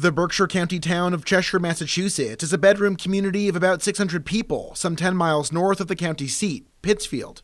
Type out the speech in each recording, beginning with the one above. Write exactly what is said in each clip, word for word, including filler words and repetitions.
The Berkshire County town of Cheshire, Massachusetts is a bedroom community of about six hundred people, some ten miles north of the county seat, Pittsfield.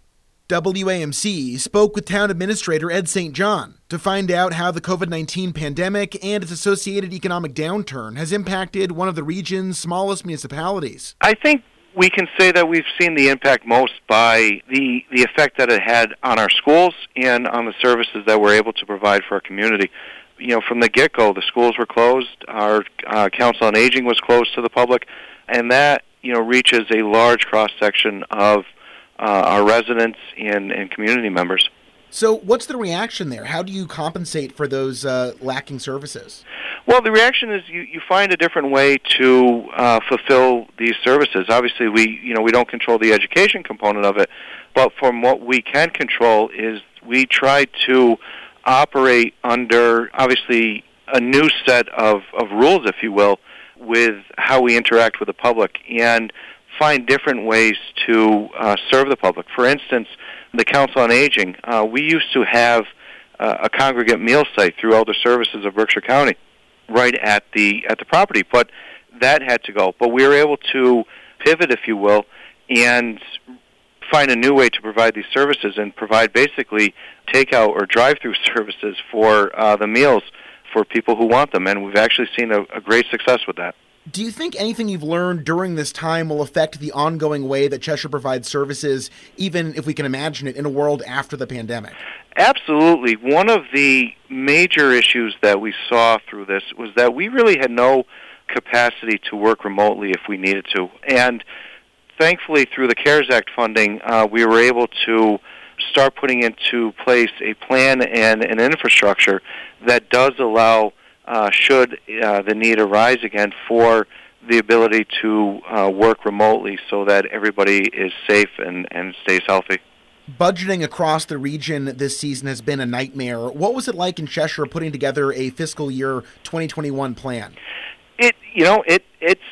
W A M C spoke with town administrator Ed Saint John to find out how the covid nineteen pandemic and its associated economic downturn has impacted one of the region's smallest municipalities. I think we can say that we've seen the impact most by the, the effect that it had on our schools and on the services that we're able to provide for our community. You know, from the get-go, the schools were closed, our uh, Council on Aging was closed to the public, and that, you know, reaches a large cross-section of uh, our residents and, and community members. So what's the reaction there? How do you compensate for those uh, lacking services? Well, the reaction is you, you find a different way to uh, fulfill these services. Obviously, we you know we don't control the education component of it, but from what we can control is we try to operate under, obviously, a new set of, of rules, if you will, with how we interact with the public and find different ways to uh, serve the public. For instance, the Council on Aging, uh, we used to have uh, a congregate meal site through Elder Services of Berkshire County right at the at the property, but that had to go. But we were able to pivot, if you will, and find a new way to provide these services and provide basically takeout or drive-through services for uh, the meals for people who want them, and we've actually seen a, a great success with that. Do you think anything you've learned during this time will affect the ongoing way that Cheshire provides services, even if we can imagine it, in a world after the pandemic? Absolutely. One of the major issues that we saw through this was that we really had no capacity to work remotely if we needed to, and thankfully, through the CARES Act funding, uh, we were able to start putting into place a plan and an infrastructure that does allow, uh, should uh, the need arise again, for the ability to uh, work remotely so that everybody is safe and, and stays healthy. Budgeting across the region this season has been a nightmare. What was it like in Cheshire putting together a fiscal year twenty twenty-one plan? It, you know, it it's.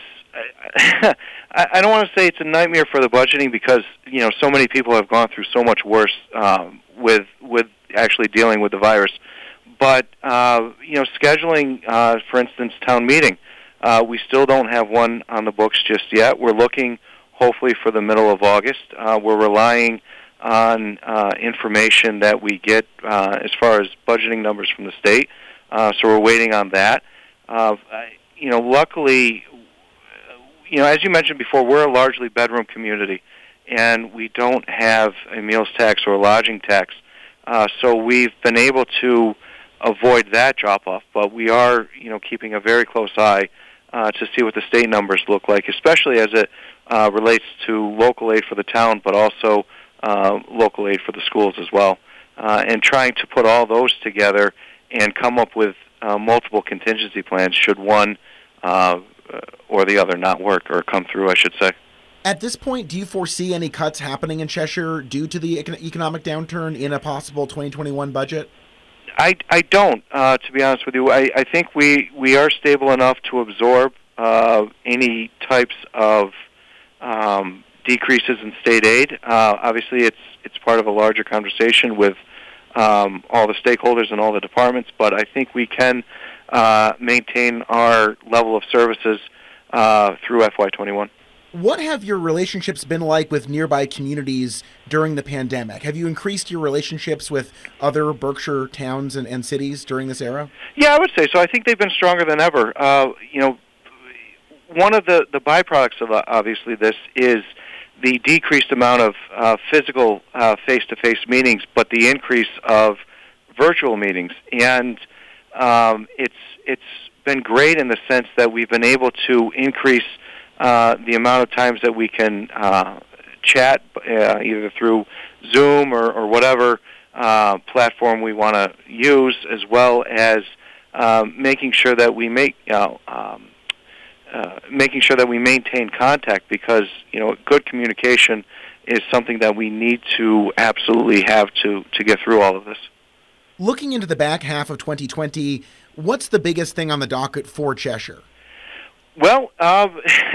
I don't want to say it's a nightmare for the budgeting because, you know, so many people have gone through so much worse um, with with actually dealing with the virus. But, uh, you know, scheduling, uh, for instance, town meeting, uh, we still don't have one on the books just yet. We're looking, hopefully, for the middle of August. Uh, we're relying on uh, information that we get uh, as far as budgeting numbers from the state. Uh, so we're waiting on that. Uh, you know, luckily, you know, as you mentioned before, we're a largely bedroom community, and we don't have a meals tax or a lodging tax. Uh, so we've been able to avoid that drop-off, but we are, you know, keeping a very close eye uh, to see what the state numbers look like, especially as it uh, relates to local aid for the town, but also uh, local aid for the schools as well, uh, and trying to put all those together and come up with uh, multiple contingency plans should one uh, or the other not work or come through, I should say. At this point, do you foresee any cuts happening in Cheshire due to the econ- economic downturn in a possible twenty twenty-one budget? I, I don't, uh, to be honest with you. I, I think we, we are stable enough to absorb uh, any types of um, decreases in state aid. Uh, obviously, it's it's part of a larger conversation with um, all the stakeholders and all the departments, but I think we can uh, maintain our level of services uh, through F Y twenty-one. What have your relationships been like with nearby communities during the pandemic? Have you increased your relationships with other Berkshire towns and, and cities during this era? Yeah, I would say so. I think they've been stronger than ever. Uh, you know, one of the, the byproducts of uh, obviously this is the decreased amount of uh, physical uh, face-to-face meetings, but the increase of virtual meetings. And um, it's it's been great in the sense that we've been able to increase Uh, the amount of times that we can uh, chat, uh, either through Zoom or, or whatever uh, platform we want to use, as well as um, making sure that we make you know, um, uh, making sure that we maintain contact, because you know good communication is something that we need to absolutely have to to get through all of this. Looking into the back half of twenty twenty, what's the biggest thing on the docket for Cheshire? Well, uh,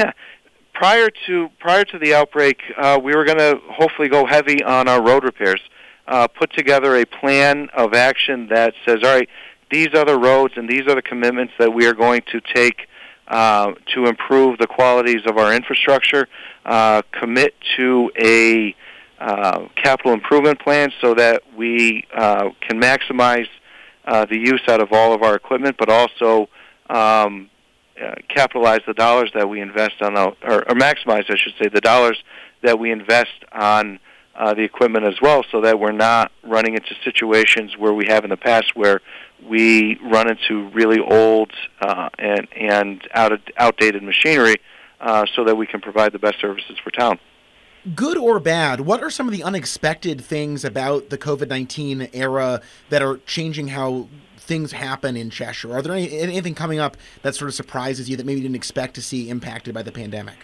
prior to prior to the outbreak, uh, we were going to hopefully go heavy on our road repairs, uh, put together a plan of action that says, all right, these are the roads and these are the commitments that we are going to take uh, to improve the qualities of our infrastructure, uh, commit to a uh, capital improvement plan so that we uh, can maximize uh, the use out of all of our equipment, but also um, uh, capitalize the dollars that we invest on, the, or, or maximize, I should say, the dollars that we invest on uh, the equipment as well, so that we're not running into situations where we have in the past where we run into really old uh, and, and out of, outdated machinery uh, so that we can provide the best services for town. Good or bad, what are some of the unexpected things about the COVID nineteen era that are changing how things happen in Cheshire? Are there any, anything coming up that sort of surprises you that maybe you didn't expect to see impacted by the pandemic?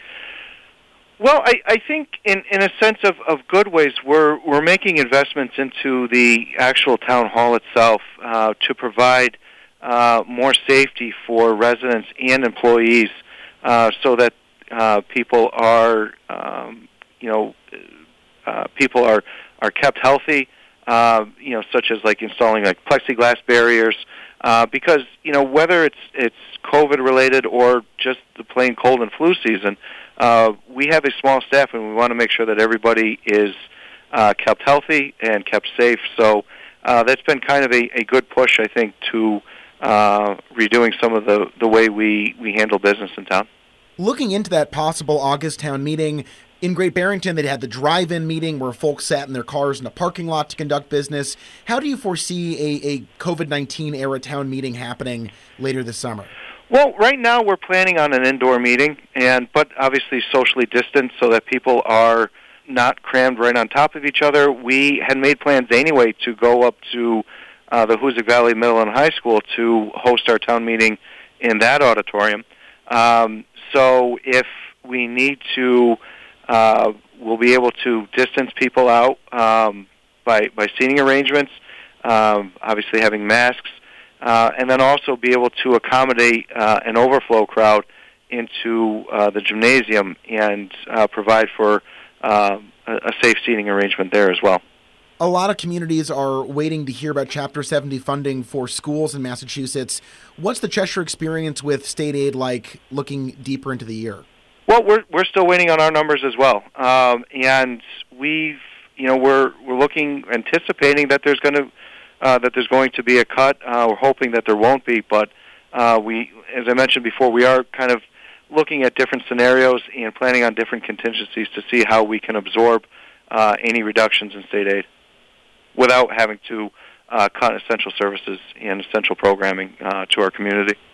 Well, I, I think in, in a sense of, of good ways, we're we're making investments into the actual town hall itself uh, to provide uh, more safety for residents and employees, uh, so that uh, people are um, you know uh, people are, are kept healthy. Uh, you know, such as like installing like plexiglass barriers, uh, because you know whether it's it's COVID related or just the plain cold and flu season. Uh, we have a small staff, and we want to make sure that everybody is uh, kept healthy and kept safe. So uh, that's been kind of a, a good push, I think, to uh, redoing some of the, the way we, we handle business in town. Looking into that possible August town meeting, in Great Barrington, they had the drive-in meeting where folks sat in their cars in a parking lot to conduct business. How do you foresee a, a COVID nineteen era town meeting happening later this summer? Well, right now we're planning on an indoor meeting, and but obviously socially distanced so that people are not crammed right on top of each other. We had made plans anyway to go up to uh, the Hoosick Valley Middle and High School to host our town meeting in that auditorium. Um, so if we need to, uh, we'll be able to distance people out um, by, by seating arrangements, um, obviously having masks, Uh, and then also be able to accommodate uh, an overflow crowd into uh, the gymnasium and uh, provide for uh, a, a safe seating arrangement there as well. A lot of communities are waiting to hear about Chapter seventy funding for schools in Massachusetts. What's the Cheshire experience with state aid like looking deeper into the year? Well, we're we're still waiting on our numbers as well, um, and we've you know we're we're looking anticipating that there's going to Uh, that there's going to be a cut. Uh, we're hoping that there won't be, but uh, we, as I mentioned before, we are kind of looking at different scenarios and planning on different contingencies to see how we can absorb uh, any reductions in state aid without having to uh, cut essential services and essential programming uh, to our community.